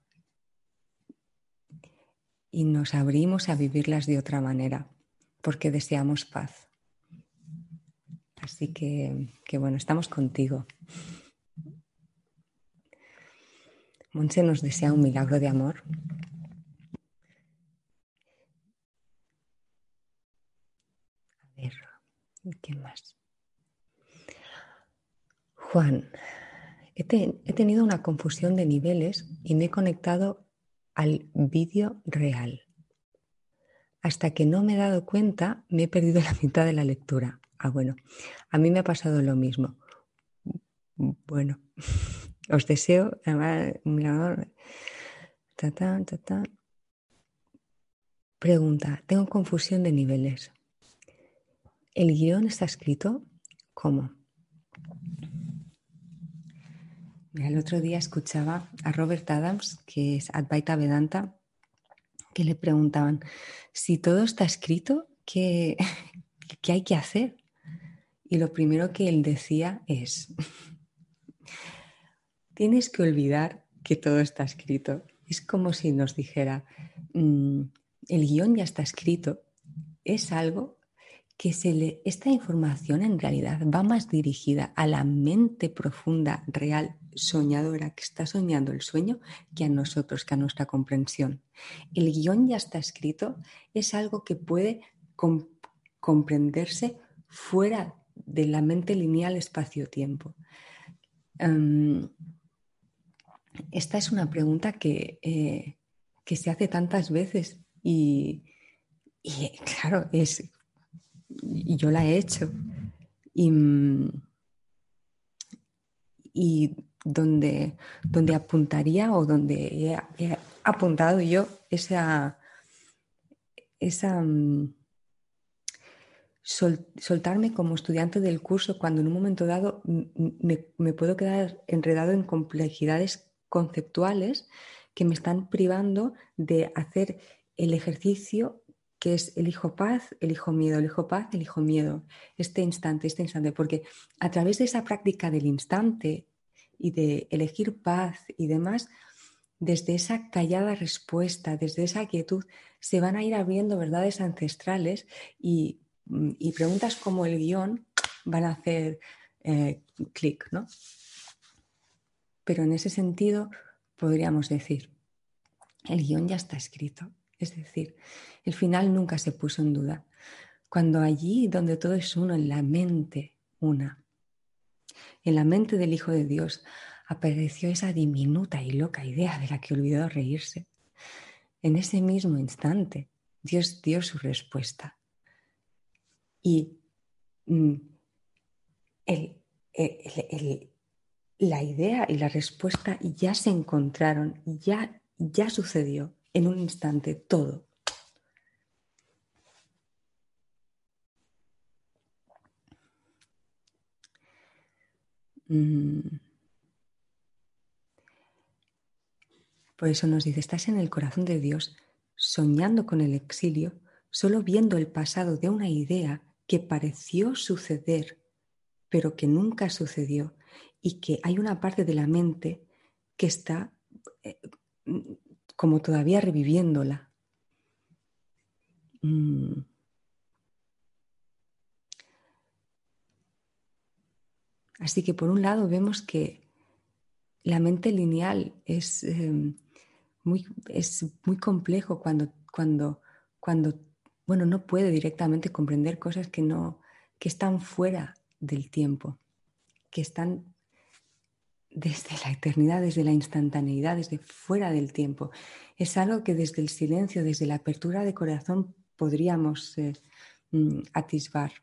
Speaker 1: y nos abrimos a vivirlas de otra manera porque deseamos paz. Así que bueno, estamos contigo. Montse nos desea un milagro de amor. A ver, ¿quién más? Juan, he tenido una confusión de niveles y me he conectado al vídeo real. Hasta que no me he dado cuenta, me he perdido la mitad de la lectura. Bueno, a mí me ha pasado lo mismo. Bueno, os deseo un milagro. Pregunta, tengo confusión de niveles. ¿El guión está escrito? ¿Cómo? Mira, el otro día escuchaba a Robert Adams, que es Advaita Vedanta, que le preguntaban, si todo está escrito, ¿qué hay que hacer? Y lo primero que él decía es, tienes que olvidar que todo está escrito. Es como si nos dijera, el guión ya está escrito, es algo que esta información en realidad va más dirigida a la mente profunda, real, soñadora que está soñando el sueño que a nosotros, que a nuestra comprensión. El guión ya está escrito, es algo que puede comprenderse fuera de la mente lineal espacio-tiempo. Esta es una pregunta que se hace tantas veces y claro, yo la he hecho y donde apuntaría o donde he apuntado yo esa soltarme como estudiante del curso cuando en un momento dado me puedo quedar enredado en complejidades conceptuales que me están privando de hacer el ejercicio que es elijo paz, elijo miedo, elijo paz, elijo miedo, este instante, porque a través de esa práctica del instante y de elegir paz y demás, desde esa callada respuesta, desde esa quietud, se van a ir abriendo verdades ancestrales y preguntas como el guión van a hacer clic, ¿no? Pero en ese sentido podríamos decir, el guión ya está escrito, es decir, el final nunca se puso en duda. Cuando allí donde todo es uno, en la mente una, en la mente del Hijo de Dios, apareció esa diminuta y loca idea de la que olvidó reírse. En ese mismo instante, Dios dio su respuesta. Y la idea y la respuesta ya se encontraron, ya sucedió en un instante todo. Por eso nos dice, estás en el corazón de Dios, soñando con el exilio, solo viendo el pasado de una idea que pareció suceder, pero que nunca sucedió, y que hay una parte de la mente que está como todavía reviviéndola. Así que por un lado vemos que la mente lineal es muy complejo cuando no puede directamente comprender cosas que están fuera del tiempo, que están desde la eternidad, desde la instantaneidad, desde fuera del tiempo. Es algo que desde el silencio, desde la apertura de corazón podríamos atisbar.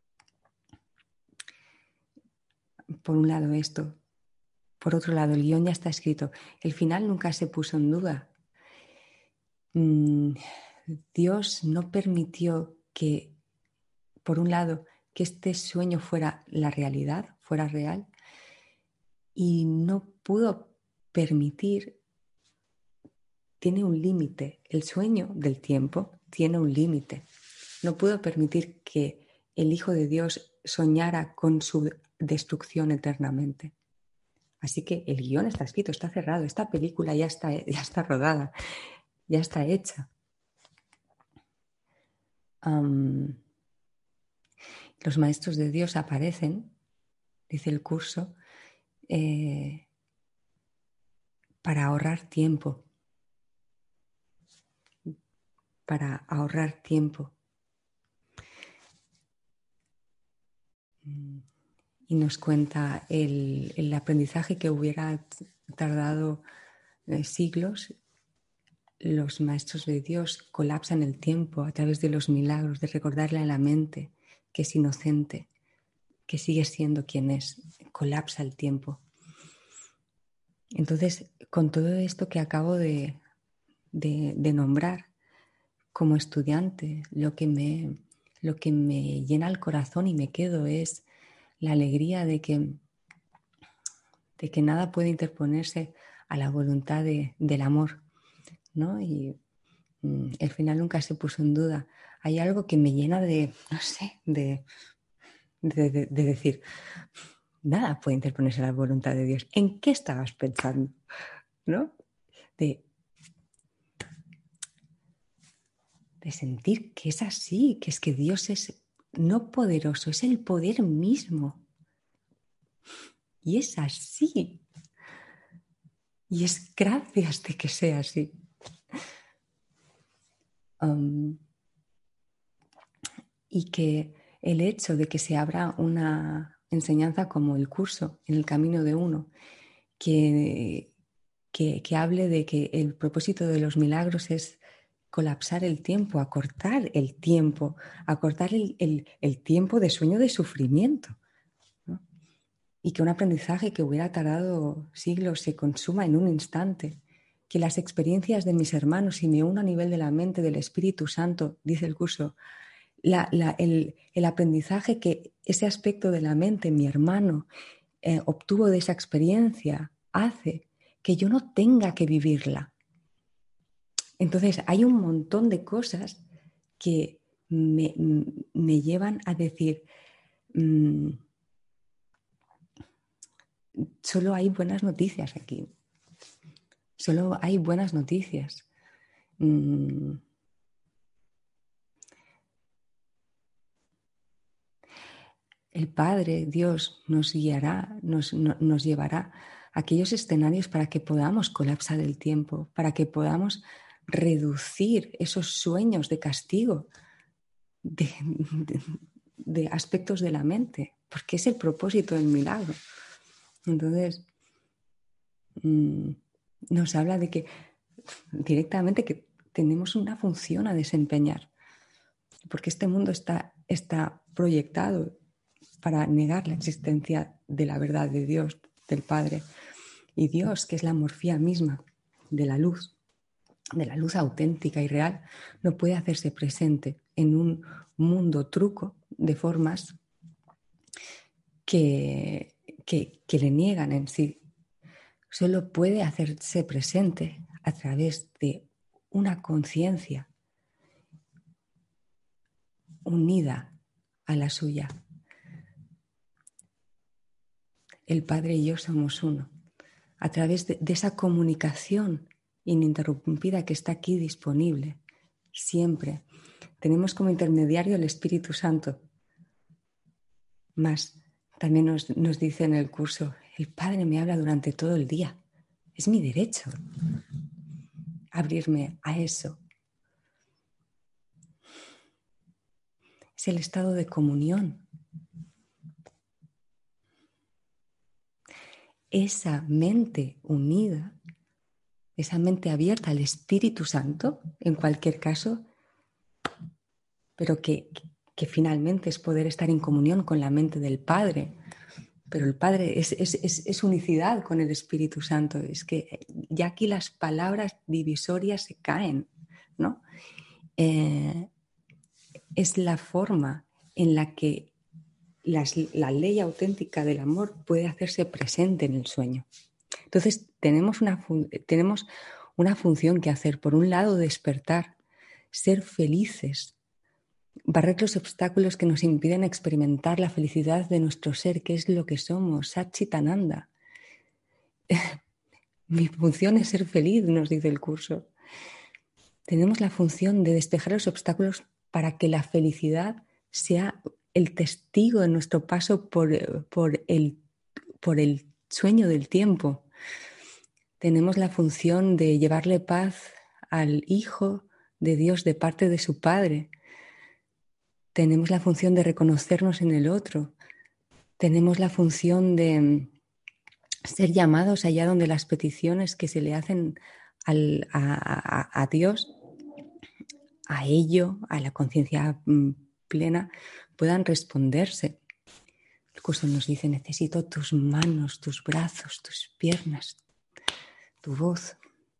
Speaker 1: Por un lado esto. Por otro lado, el guión ya está escrito. El final nunca se puso en duda. Dios no permitió que, por un lado, que este sueño fuera la realidad, fuera real, y no pudo permitir, tiene un límite, el sueño del tiempo tiene un límite. No pudo permitir que el Hijo de Dios soñara con su destrucción eternamente. Así que el guión está escrito, está cerrado, esta película ya está rodada, ya está hecha. Los maestros de Dios aparecen, dice el curso, para ahorrar tiempo. Para ahorrar tiempo. Y nos cuenta el aprendizaje que hubiera tardado siglos. Los maestros de Dios colapsan el tiempo a través de los milagros, de recordarle a la mente que es inocente, que sigue siendo quien es, colapsa el tiempo. Entonces, con todo esto que acabo de nombrar como estudiante, lo que me llena el corazón y me quedo es la alegría de que nada puede interponerse a la voluntad del amor, ¿no? Y el final nunca se puso en duda. Hay algo que me llena de, no sé, de decir, nada puede interponerse a la voluntad de Dios. ¿En qué estabas pensando? ¿No? De sentir que es así, que es que Dios es no poderoso, es el poder mismo. Y es así. Y es gracias de que sea así. Y que el hecho de que se abra una enseñanza como el curso en el camino de uno, que hable de que el propósito de los milagros es colapsar el tiempo, acortar el tiempo, acortar el tiempo de sueño de sufrimiento, ¿no? Y que un aprendizaje que hubiera tardado siglos se consuma en un instante, que las experiencias de mis hermanos, si me uno a nivel de la mente, del Espíritu Santo, dice el curso, el aprendizaje que ese aspecto de la mente, mi hermano, obtuvo de esa experiencia, hace que yo no tenga que vivirla. Entonces, hay un montón de cosas que me llevan a decir, solo hay buenas noticias aquí. Solo hay buenas noticias. El Padre, Dios, nos guiará, nos llevará a aquellos escenarios para que podamos colapsar el tiempo, para que podamos reducir esos sueños de castigo de aspectos de la mente, porque es el propósito del milagro. Entonces, nos habla de que directamente que tenemos una función a desempeñar, porque este mundo está proyectado para negar la existencia de la verdad de Dios, del Padre. Y Dios, que es la morfía misma de la luz auténtica y real, no puede hacerse presente en un mundo truco de formas que le niegan en sí. Solo puede hacerse presente a través de una conciencia unida a la suya. El Padre y yo somos uno. A través de esa comunicación ininterrumpida que está aquí disponible, siempre. Tenemos como intermediario el Espíritu Santo. Más, también nos dice en el curso, el Padre me habla durante todo el día. Es mi derecho abrirme a eso. Es el estado de comunión. Esa mente unida, esa mente abierta al Espíritu Santo, en cualquier caso, pero que finalmente es poder estar en comunión con la mente del Padre. Pero el Padre es unicidad con el Espíritu Santo. Es que ya aquí las palabras divisorias se caen. ¿no? Es la forma en la que la ley auténtica del amor puede hacerse presente en el sueño. Entonces, tenemos una función que hacer. Por un lado, despertar, ser felices, barrer los obstáculos que nos impiden experimentar la felicidad de nuestro ser, que es lo que somos, Satchitananda. Mi función es ser feliz, nos dice el curso. Tenemos la función de despejar los obstáculos para que la felicidad sea el testigo de nuestro paso por el sueño del tiempo. Tenemos la función de llevarle paz al Hijo de Dios de parte de su Padre. Tenemos la función de reconocernos en el otro. Tenemos la función de ser llamados allá donde las peticiones que se le hacen a Dios, a ello, a la conciencia plena, puedan responderse. El curso nos dice: necesito tus manos, tus brazos, tus piernas, tu voz.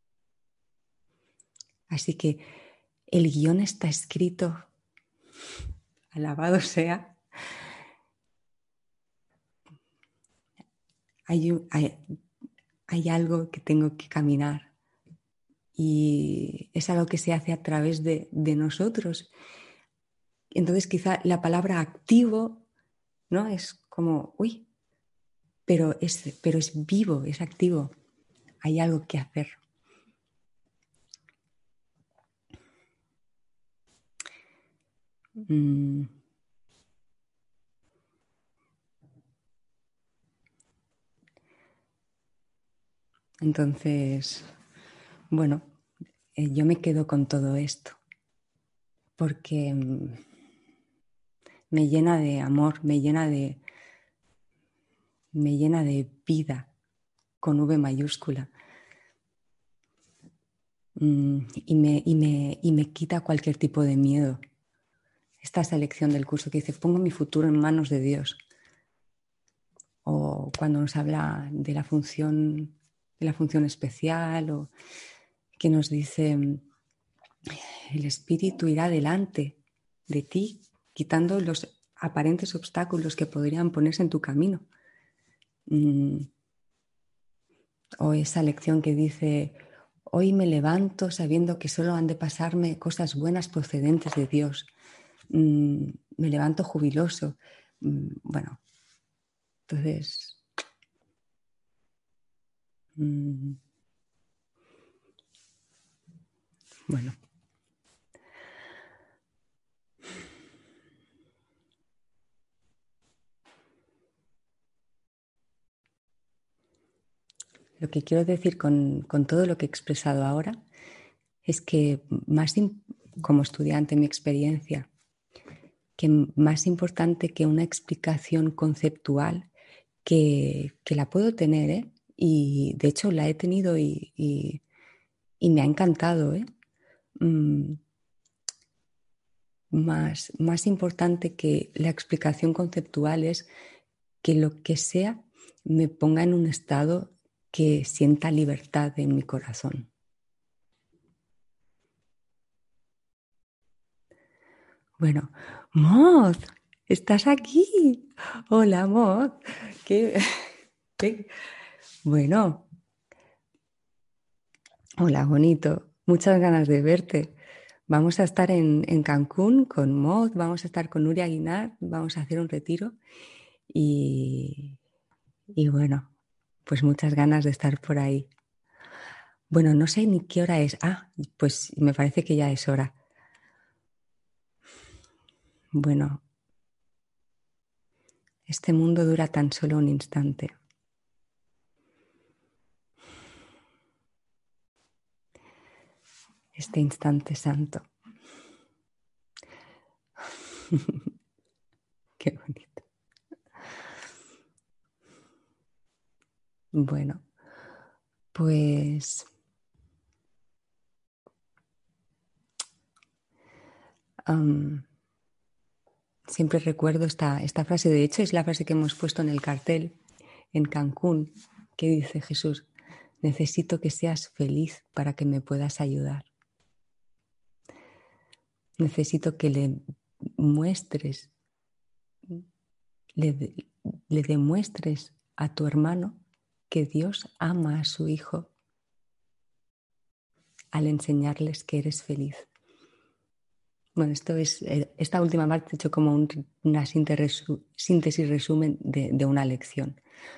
Speaker 1: Así que el guión está escrito, alabado sea. Hay algo que tengo que caminar y es algo que se hace a través de nosotros. Entonces quizá la palabra activo, ¿no? Es como, uy, pero es vivo, es activo. Hay algo que hacer. Entonces, bueno, yo me quedo con todo esto porque me llena de amor, me llena de vida con V mayúscula. Y me quita cualquier tipo de miedo. Esta es la lección del curso que dice: pongo mi futuro en manos de Dios. O cuando nos habla de la función especial, o que nos dice: el espíritu irá delante de ti, quitando los aparentes obstáculos que podrían ponerse en tu camino. O esa lección que dice: hoy me levanto sabiendo que solo han de pasarme cosas buenas procedentes de Dios. Me levanto jubiloso. Bueno, entonces, bueno. Lo que quiero decir con todo lo que he expresado ahora es que como estudiante, mi experiencia, que más importante que una explicación conceptual, que la puedo tener, y de hecho la he tenido y me ha encantado, más importante que la explicación conceptual es que lo que sea me ponga en un estado que sienta libertad en mi corazón. Bueno, Moz, ¿estás aquí? Hola, Moz. ¿Qué? Bueno, hola, bonito. Muchas ganas de verte. Vamos a estar en Cancún con Moz, vamos a estar con Nuria Guinard, vamos a hacer un retiro y bueno, pues muchas ganas de estar por ahí. Bueno, no sé ni qué hora es. Pues me parece que ya es hora. Bueno, este mundo dura tan solo un instante. Este instante santo. Qué bonito. Bueno, pues siempre recuerdo esta frase. De hecho, es la frase que hemos puesto en el cartel en Cancún, que dice Jesús: necesito que seas feliz para que me puedas ayudar. Necesito que le muestres, le demuestres a tu hermano que Dios ama a su hijo al enseñarles que eres feliz. Bueno, esta última parte he hecho como una síntesis resumen de una lección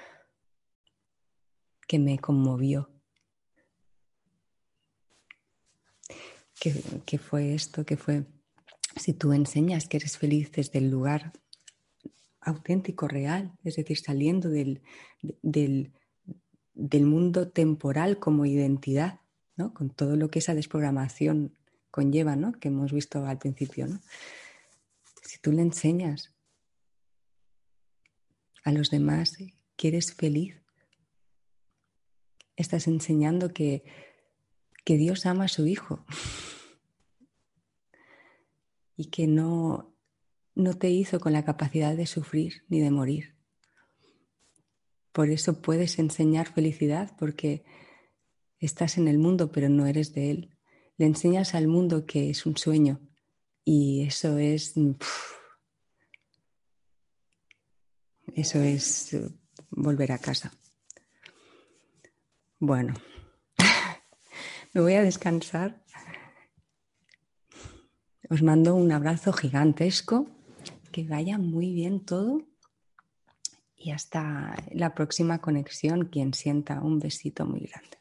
Speaker 1: que me conmovió. Que fue esto, que fue, si tú enseñas que eres feliz desde el lugar auténtico, real, es decir, saliendo del mundo temporal como identidad, ¿no? Con todo lo que esa desprogramación conlleva, ¿no? Que hemos visto al principio, ¿no? Si tú le enseñas a los demás que eres feliz, estás enseñando que Dios ama a su hijo y que no te hizo con la capacidad de sufrir ni de morir. Por eso puedes enseñar felicidad, porque estás en el mundo pero no eres de él. Le enseñas al mundo que es un sueño y eso es volver a casa. Bueno, me voy a descansar. Os mando un abrazo gigantesco, que vaya muy bien todo y hasta la próxima conexión. Quien sienta, un besito muy grande.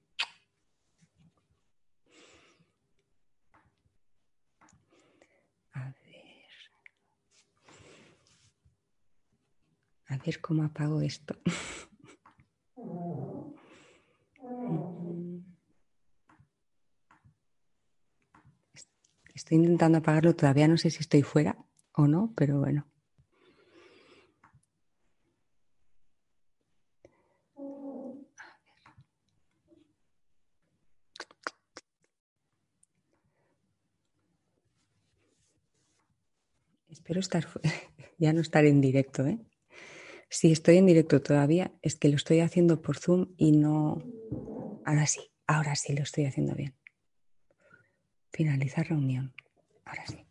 Speaker 1: A ver cómo apago esto. Estoy intentando apagarlo, todavía no sé si estoy fuera o no, pero bueno. Espero ya no estar en directo, ¿eh? Si estoy en directo todavía, es que lo estoy haciendo por Zoom y no... Ahora sí lo estoy haciendo bien. Finalizar reunión. Ahora sí.